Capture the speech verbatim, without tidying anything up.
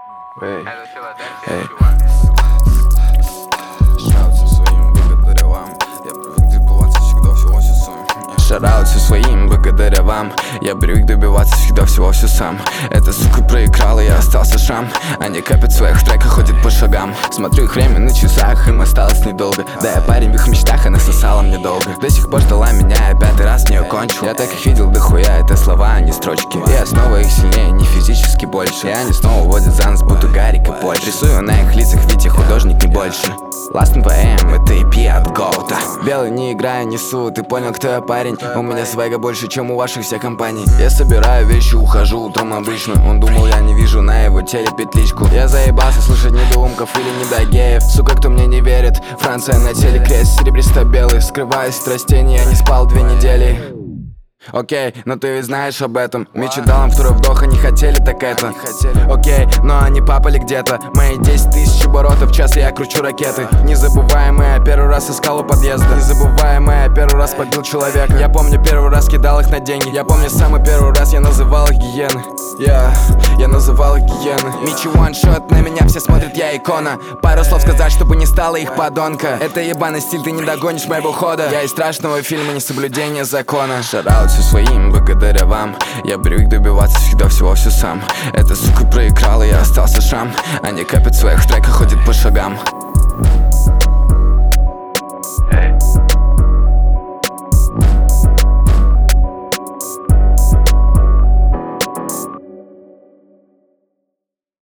Эй, Это Филадельфия, эй. чувак. Шаут со своим благодаря вам. Я привык добиваться всегда всего все сам. Шараут со своим благодаря вам. Я привык добиваться всегда всего все сам. Эта сука проиграла, я остался шам. Они копят в своих треках, ходят по шагам. Смотрю их время на часах, им осталось недолго. Да, я парень в их мечтах, она сосала мне долго. До сих пор ждала меня, я пятый раз не кончил. Я так их видел дохуя, это слова, а не строчки. Я снова их сильнее, не физически больше. И они снова водят за нос, будто Гарик и Польша. Рисую на их лицах, ведь я художник не больше. Last пи эм, это и пи от Гоута. Белый не играю, несу, ты понял, кто я парень? У меня свайга больше, чем у ваших всех компаний. Я собираю вещи, ухожу утром обычно. Он думал, я не вижу на его теле петличку. Я заебался слушать недоумков или недогеев. Сука, кто мне не верит, Франция на теле, крест серебристо-белый. Скрываясь от растений, я не спал две недели. Окей, но ты ведь знаешь об этом. Мечу дал им второй вдох, они хотели, так это окей, но они папали где-то. Мои десять тысяч оборотов в час, и я кручу ракеты. Незабываемые, первый раз искал у подъезда. Незабываемые, первый раз побил человека. Я помню, первый раз кидал их на деньги. Я помню, самый первый раз я называл их гиены. Я, я называл их гиены. Мичи ваншот, на меня все смотрят, я икона. Пару слов сказать, чтобы не стало их подонка. Это ебаный стиль, ты не догонишь моего хода. Я из страшного фильма несоблюдение закона. Шараут со своим благодаря вам. Я привык добиваться всегда всего все сам. Эта сука проиграла, я остался шам. Они копят в своих треках, ходят по шагам.